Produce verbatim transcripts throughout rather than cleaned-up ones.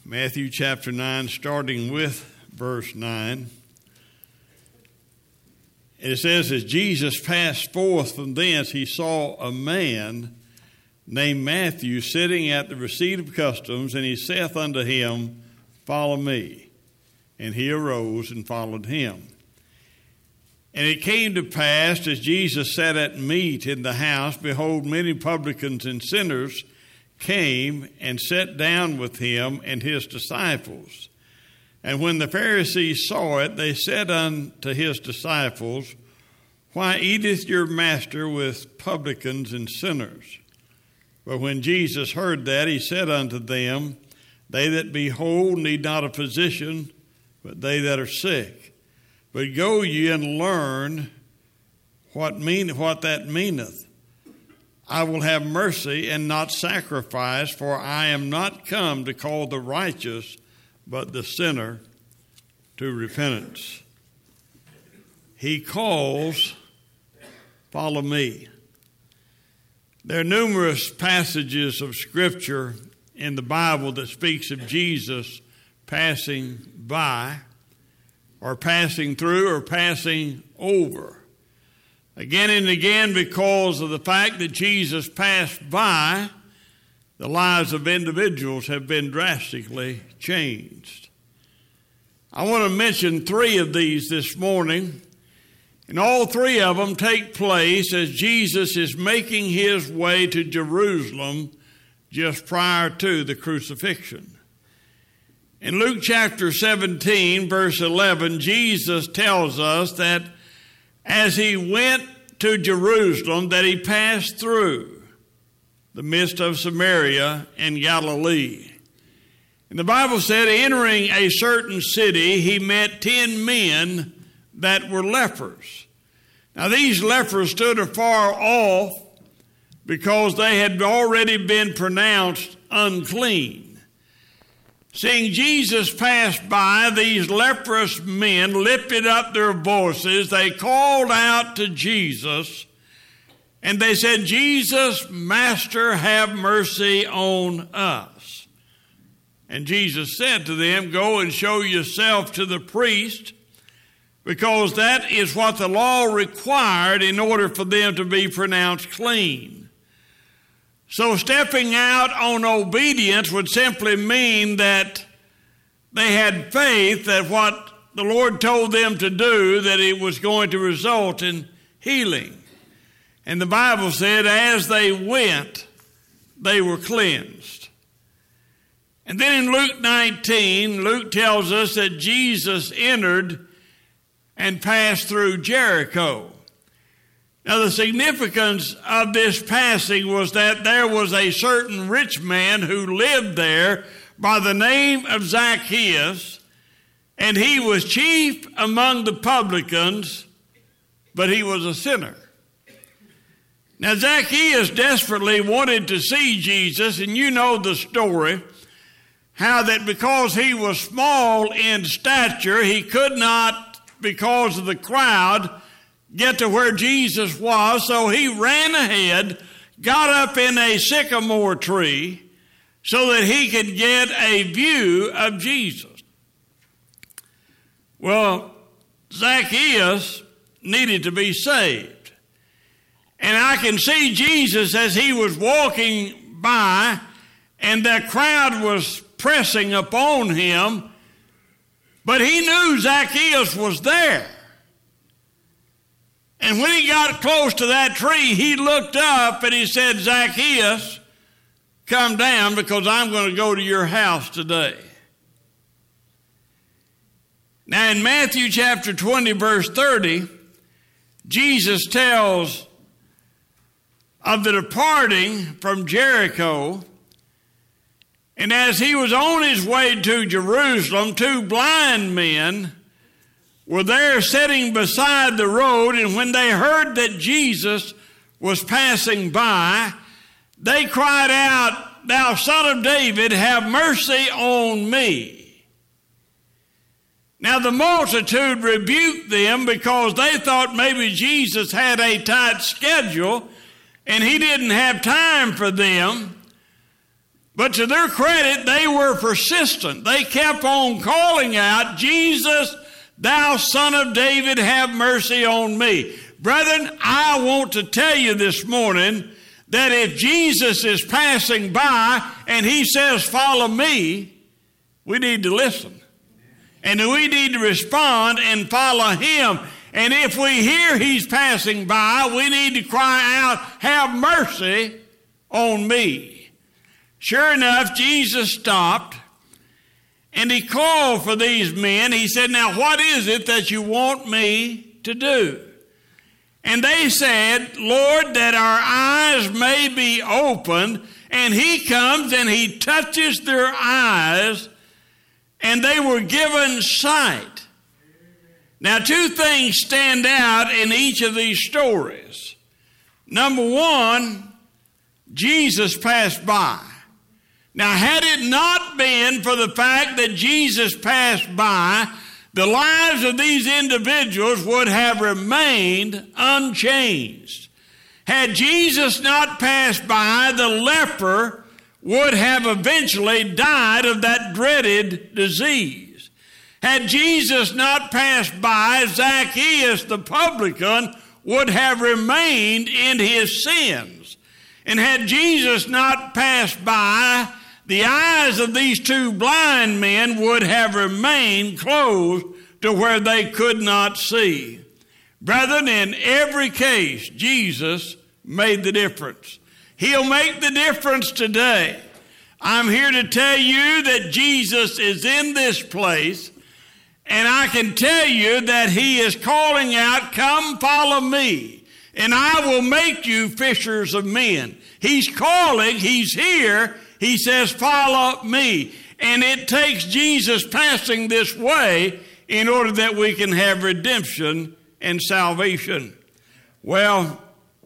Matthew chapter nine, starting with verse nine. It says, as Jesus passed forth from thence, he saw a man named Matthew sitting at the receipt of customs, and he saith unto him, Follow me. And he arose and followed him. And it came to pass, as Jesus sat at meat in the house, behold, many publicans and sinners came and sat down with him and his disciples. And when the Pharisees saw it, they said unto his disciples, Why eateth your master with publicans and sinners? But when Jesus heard that, he said unto them, They that be whole need not a physician, but they that are sick. But go ye and learn what mean what that meaneth. I will have mercy and not sacrifice, for I am not come to call the righteous, but the sinner to repentance. He calls, Follow me. There are numerous passages of Scripture in the Bible that speaks of Jesus passing by, or passing through, or passing over. Again and again, because of the fact that Jesus passed by, the lives of individuals have been drastically changed. I want to mention three of these this morning, and all three of them take place as Jesus is making his way to Jerusalem just prior to the crucifixion. In Luke chapter seventeen, verse eleven, Jesus tells us that as he went to Jerusalem, that he passed through the midst of Samaria and Galilee. And the Bible said, entering a certain city, he met ten men that were lepers. Now these lepers stood afar off because they had already been pronounced unclean. Seeing Jesus pass by, these leprous men lifted up their voices. They called out to Jesus, and they said, Jesus, Master, have mercy on us. And Jesus said to them, Go and show yourself to the priest, because that is what the law required in order for them to be pronounced clean. So stepping out on obedience would simply mean that they had faith that what the Lord told them to do, that it was going to result in healing. And the Bible said as they went, they were cleansed. And then in Luke nineteen, Luke tells us that Jesus entered and passed through Jericho. Now, the significance of this passing was that there was a certain rich man who lived there by the name of Zacchaeus, and he was chief among the publicans, but he was a sinner. Now, Zacchaeus desperately wanted to see Jesus, and you know the story, how that because he was small in stature, he could not, because of the crowd, get to where Jesus was, so he ran ahead, got up in a sycamore tree so that he could get a view of Jesus. Well, Zacchaeus needed to be saved. And I can see Jesus as he was walking by, and the crowd was pressing upon him, but he knew Zacchaeus was there. And when he got close to that tree, he looked up and he said, Zacchaeus, come down because I'm going to go to your house today. Now in Matthew chapter twenty, verse thirty, Jesus tells of the departing from Jericho. And as he was on his way to Jerusalem, two blind men were there sitting beside the road, and when they heard that Jesus was passing by, they cried out, Thou Son of David, have mercy on me. Now the multitude rebuked them because they thought maybe Jesus had a tight schedule and he didn't have time for them. But to their credit, they were persistent. They kept on calling out, Jesus, thou son of David, have mercy on me. Brethren, I want to tell you this morning that if Jesus is passing by and he says, follow me, we need to listen. And we need to respond and follow him. And if we hear he's passing by, we need to cry out, have mercy on me. Sure enough, Jesus stopped and he called for these men. He said, now what is it that you want me to do? And they said, Lord, that our eyes may be opened. And he comes and he touches their eyes, and they were given sight. Now, two things stand out in each of these stories. Number one, Jesus passed by. Now, had it not been for the fact that Jesus passed by, the lives of these individuals would have remained unchanged. Had Jesus not passed by, the leper would have eventually died of that dreaded disease. Had Jesus not passed by, Zacchaeus the publican would have remained in his sins. And had Jesus not passed by, the eyes of these two blind men would have remained closed to where they could not see. Brethren, in every case, Jesus made the difference. He'll make the difference today. I'm here to tell you that Jesus is in this place, and I can tell you that he is calling out, come follow me, and I will make you fishers of men. He's calling, he's here. He says, follow me. And it takes Jesus passing this way in order that we can have redemption and salvation. Well,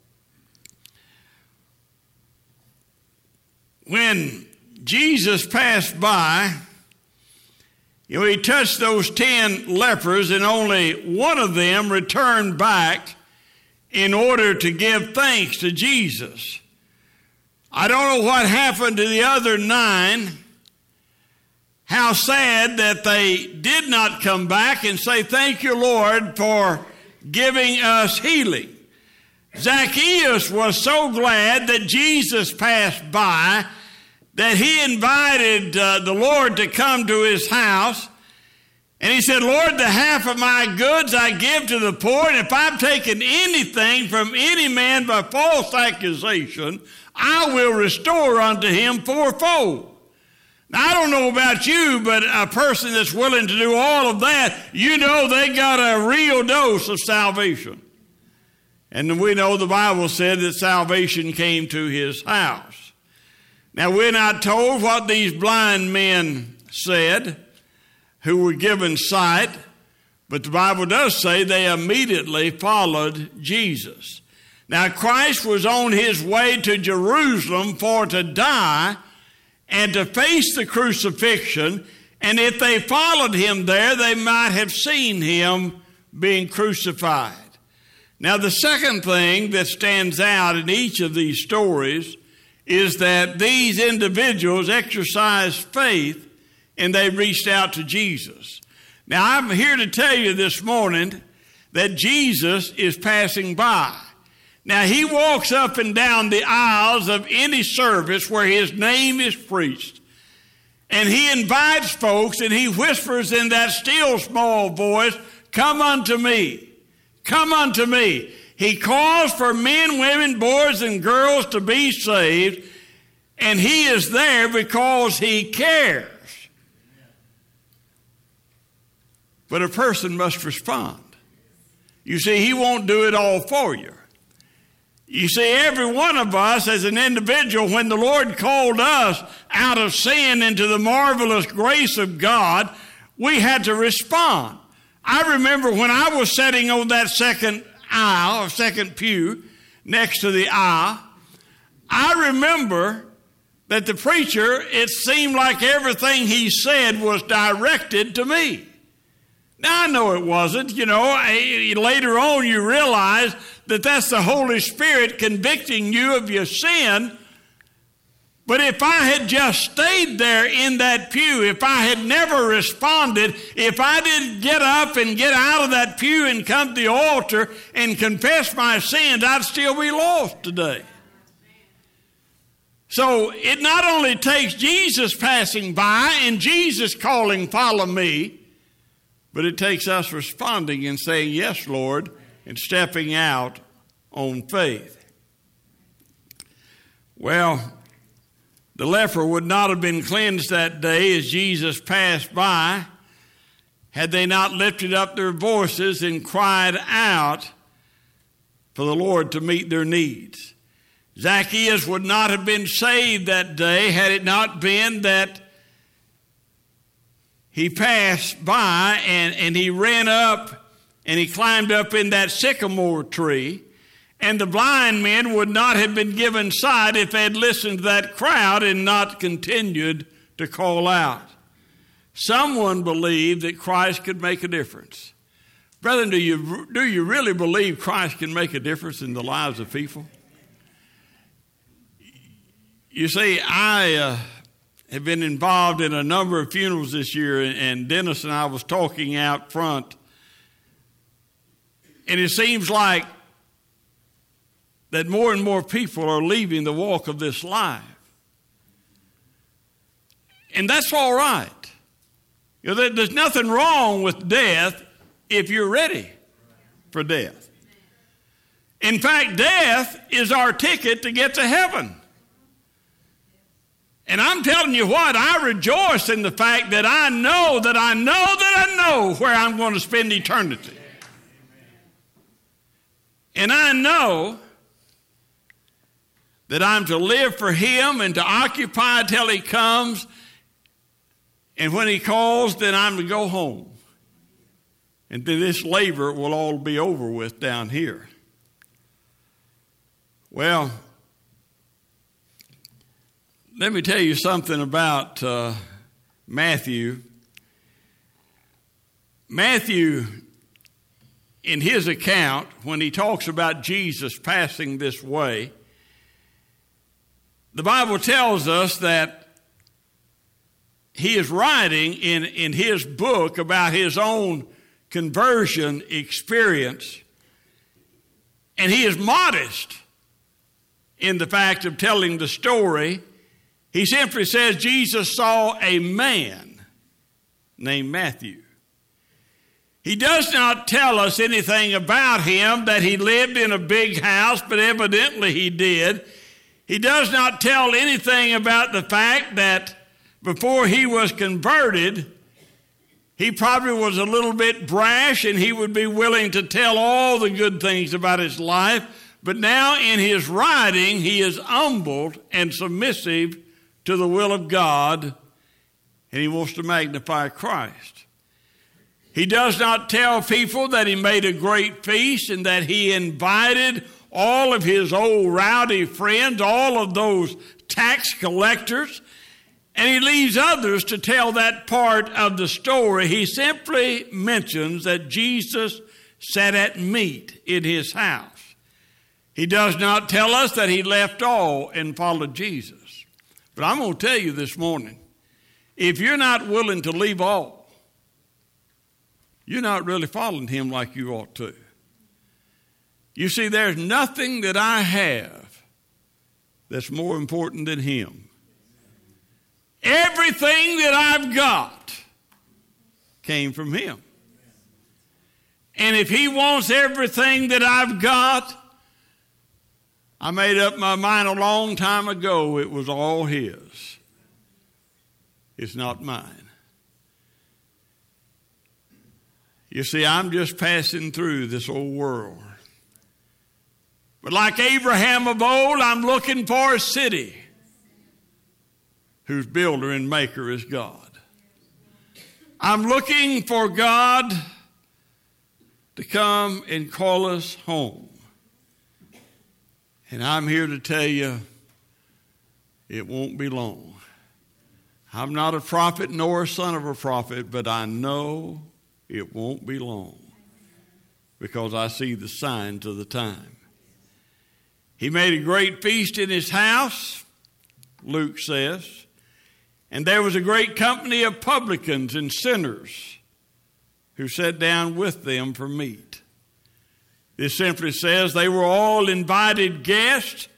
when Jesus passed by, you know, he touched those ten lepers, and only one of them returned back in order to give thanks to Jesus. I don't know what happened to the other nine. How sad that they did not come back and say, thank you, Lord, for giving us healing. Zacchaeus was so glad that Jesus passed by that he invited uh, the Lord to come to his house. And he said, Lord, the half of my goods I give to the poor, and if I've taken anything from any man by false accusation, I will restore unto him fourfold. Now, I don't know about you, but a person that's willing to do all of that, you know they got a real dose of salvation. And we know the Bible said that salvation came to his house. Now, we're not told what these blind men said who were given sight, but the Bible does say they immediately followed Jesus. Now, Christ was on his way to Jerusalem for to die and to face the crucifixion, and if they followed him there, they might have seen him being crucified. Now, the second thing that stands out in each of these stories is that these individuals exercised faith and they reached out to Jesus. Now, I'm here to tell you this morning that Jesus is passing by. Now, he walks up and down the aisles of any service where his name is preached, and he invites folks, and he whispers in that still small voice, come unto me, come unto me. He calls for men, women, boys, and girls to be saved, and he is there because he cares. But a person must respond. You see, he won't do it all for you. You see, every one of us as an individual, when the Lord called us out of sin into the marvelous grace of God, we had to respond. I remember when I was sitting on that second aisle, or second pew, next to the aisle, I remember that the preacher, it seemed like everything he said was directed to me. Now, I know it wasn't. You know, later on you realize that that's the Holy Spirit convicting you of your sin. But if I had just stayed there in that pew, if I had never responded, if I didn't get up and get out of that pew and come to the altar and confess my sins, I'd still be lost today. So it not only takes Jesus passing by and Jesus calling, follow me, but it takes us responding and saying, yes, Lord, and stepping out on faith. Well, the leper would not have been cleansed that day as Jesus passed by had they not lifted up their voices and cried out for the Lord to meet their needs. Zacchaeus would not have been saved that day had it not been that he passed by and, and he ran up and he climbed up in that sycamore tree. And the blind men would not have been given sight if they had listened to that crowd and not continued to call out. Someone believed that Christ could make a difference. Brethren, do you, do you really believe Christ can make a difference in the lives of people? You see, I uh, have been involved in a number of funerals this year, and Dennis and I was talking out front. And it seems like that more and more people are leaving the walk of this life. And that's all right. You know, there's nothing wrong with death if you're ready for death. In fact, death is our ticket to get to heaven. And I'm telling you what, I rejoice in the fact that I know that I know that I know where I'm going to spend eternity. And I know that I'm to live for Him and to occupy till He comes. And when He calls, then I'm to go home. And then this labor will all be over with down here. Well, let me tell you something about uh, Matthew. Matthew, in his account, when he talks about Jesus passing this way, the Bible tells us that he is writing in, in his book about his own conversion experience. And he is modest in the fact of telling the story. He simply says Jesus saw a man named Matthew. He does not tell us anything about him, that he lived in a big house, but evidently he did. He does not tell anything about the fact that before he was converted, he probably was a little bit brash and he would be willing to tell all the good things about his life. But now in his writing, he is humbled and submissive to the will of God, and he wants to magnify Christ. He does not tell people that he made a great feast and that he invited all of his old rowdy friends, all of those tax collectors, and he leaves others to tell that part of the story. He simply mentions that Jesus sat at meat in his house. He does not tell us that he left all and followed Jesus. But I'm going to tell you this morning, if you're not willing to leave all, you're not really following him like you ought to. You see, there's nothing that I have that's more important than him. Everything that I've got came from him. And if he wants everything that I've got, I made up my mind a long time ago it was all his. It's not mine. You see, I'm just passing through this old world. But like Abraham of old, I'm looking for a city whose builder and maker is God. I'm looking for God to come and call us home. And I'm here to tell you, it won't be long. I'm not a prophet nor a son of a prophet, but I know it won't be long because I see the signs of the time. He made a great feast in his house, Luke says. And there was a great company of publicans and sinners who sat down with them for meat. This simply says they were all invited guests.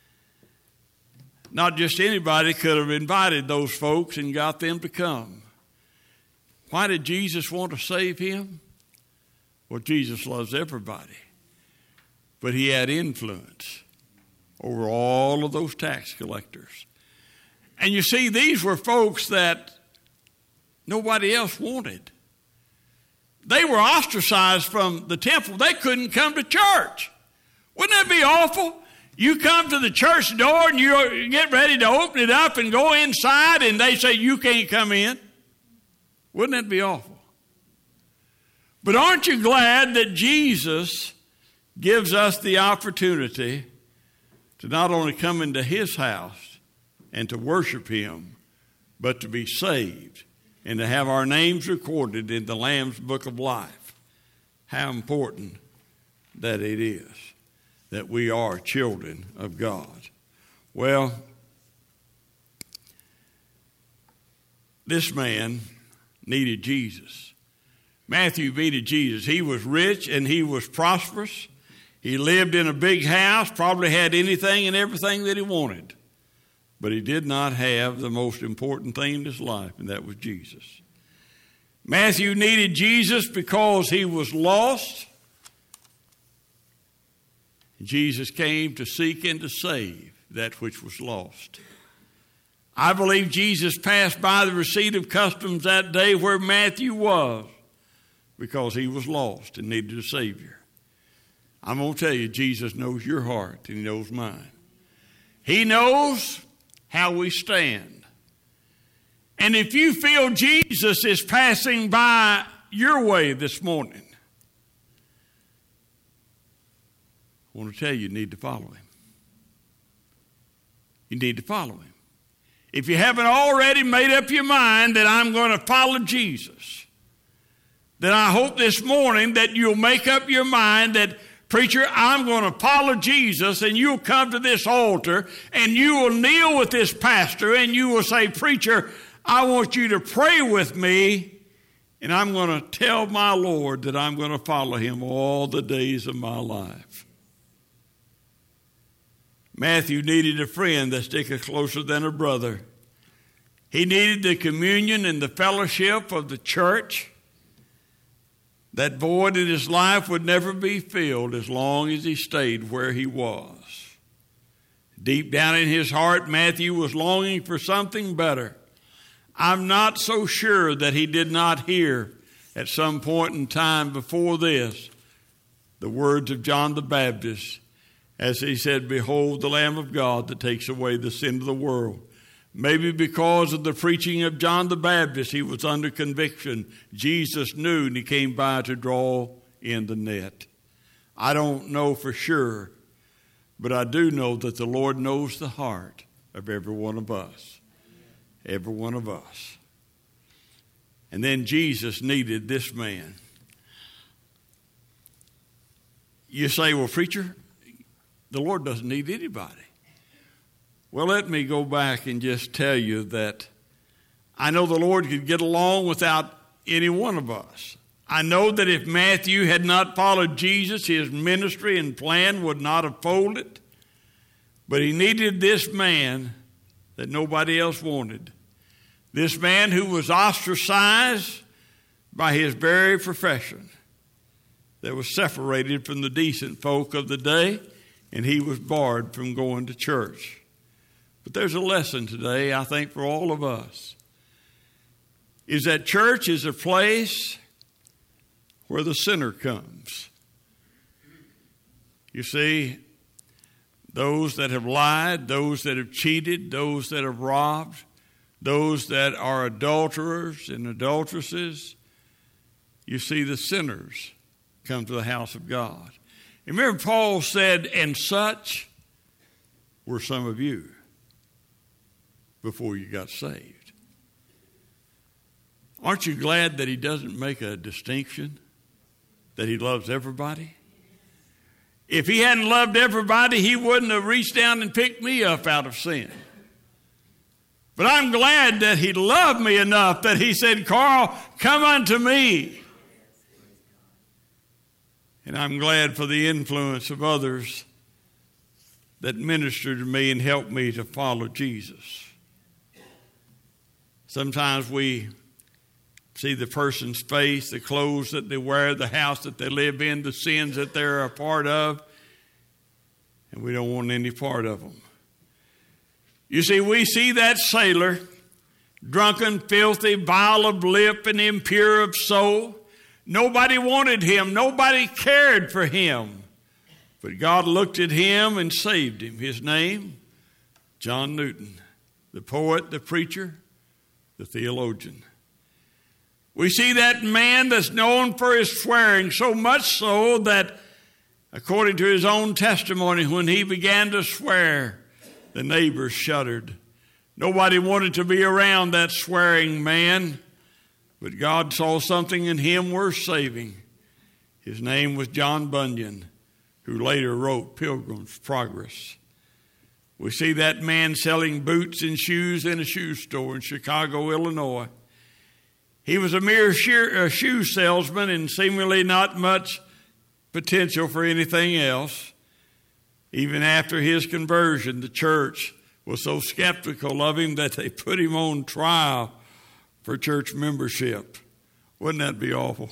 Not just anybody could have invited those folks and got them to come. Why did Jesus want to save him? Well, Jesus loves everybody. But he had influence over all of those tax collectors. And you see, these were folks that nobody else wanted. They were ostracized from the temple. They couldn't come to church. Wouldn't that be awful? You come to the church door and you get ready to open it up and go inside and they say you can't come in. Wouldn't that be awful? But aren't you glad that Jesus gives us the opportunity to not only come into his house and to worship him, but to be saved and to have our names recorded in the Lamb's Book of Life? How important that it is that we are children of God. Well, this man needed Jesus. Matthew needed Jesus. He was rich and he was prosperous. He lived in a big house, probably had anything and everything that he wanted. But he did not have the most important thing in his life, and that was Jesus. Matthew needed Jesus because he was lost. Jesus came to seek and to save that which was lost. I believe Jesus passed by the receipt of customs that day where Matthew was because he was lost and needed a Savior. I'm going to tell you, Jesus knows your heart and he knows mine. He knows how we stand. And if you feel Jesus is passing by your way this morning, I want to tell you, you need to follow him. You need to follow him. If you haven't already made up your mind that I'm going to follow Jesus, then I hope this morning that you'll make up your mind that, preacher, I'm going to follow Jesus, and you'll come to this altar and you will kneel with this pastor and you will say, preacher, I want you to pray with me, and I'm going to tell my Lord that I'm going to follow him all the days of my life. Matthew needed a friend that sticker closer than a brother. He needed the communion and the fellowship of the church. That void in his life would never be filled as long as he stayed where he was. Deep down in his heart, Matthew was longing for something better. I'm not so sure that he did not hear at some point in time before this the words of John the Baptist as he said, behold the Lamb of God that takes away the sin of the world. Maybe because of the preaching of John the Baptist, he was under conviction. Jesus knew, and he came by to draw in the net. I don't know for sure, but I do know that the Lord knows the heart of every one of us. Every one of us. And then Jesus needed this man. You say, well, preacher, the Lord doesn't need anybody. Well, let me go back and just tell you that I know the Lord could get along without any one of us. I know that if Matthew had not followed Jesus, his ministry and plan would not have folded. But he needed this man that nobody else wanted. This man who was ostracized by his very profession, that was separated from the decent folk of the day, and he was barred from going to church. But there's a lesson today, I think, for all of us, is that church is a place where the sinner comes. You see, those that have lied, those that have cheated, those that have robbed, those that are adulterers and adulteresses, you see, the sinners come to the house of God. Remember, Paul said, and such were some of you before you got saved. Aren't you glad that he doesn't make a distinction, that he loves everybody? If he hadn't loved everybody, he wouldn't have reached down and picked me up out of sin. But I'm glad that he loved me enough that he said, Carl, come unto me. And I'm glad for the influence of others that ministered to me and helped me to follow Jesus. Sometimes we see the person's face, the clothes that they wear, the house that they live in, the sins that they're a part of, and we don't want any part of them. You see, we see that sailor, drunken, filthy, vile of lip, and impure of soul. Nobody wanted him. Nobody cared for him. But God looked at him and saved him. His name, John Newton, the poet, the preacher, the theologian. We see that man that's known for his swearing, so much so that, according to his own testimony, when he began to swear, the neighbors shuddered. Nobody wanted to be around that swearing man, but God saw something in him worth saving. His name was John Bunyan, who later wrote Pilgrim's Progress. We see that man selling boots and shoes in a shoe store in Chicago, Illinois. He was a mere sheer, uh, shoe salesman and seemingly not much potential for anything else. Even after his conversion, the church was so skeptical of him that they put him on trial for church membership. Wouldn't that be awful?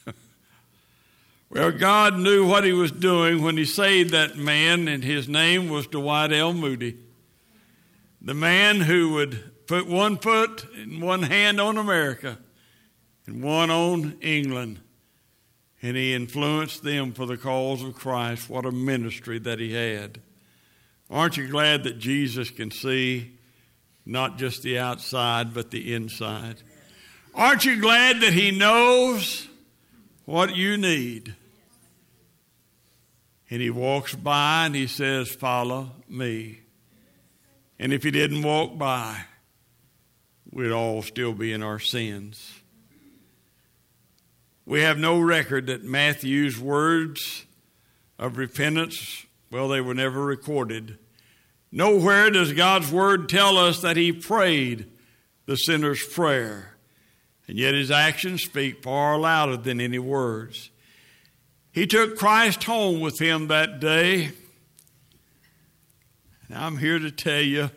Well, God knew what he was doing when he saved that man, and his name was Dwight L. Moody. The man who would put one foot and one hand on America and one on England, and he influenced them for the cause of Christ. What a ministry that he had. Aren't you glad that Jesus can see not just the outside, but the inside? Aren't you glad that he knows what you need? And he walks by and he says, follow me. And if he didn't walk by, we'd all still be in our sins. We have no record that Matthew's words of repentance, well, they were never recorded. Nowhere does God's word tell us that he prayed the sinner's prayer. And yet his actions speak far louder than any words. He took Christ home with him that day. And I'm here to tell you,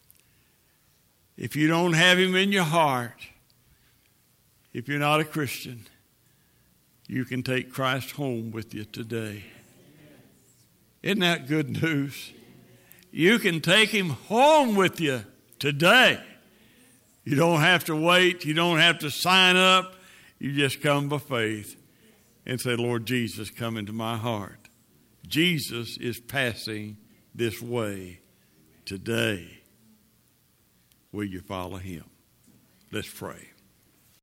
if you don't have him in your heart, if you're not a Christian, you can take Christ home with you today. Isn't that good news? You can take him home with you today. You don't have to wait. You don't have to sign up. You just come by faith and say, Lord Jesus, come into my heart. Jesus is passing this way today. Will you follow him? Let's pray.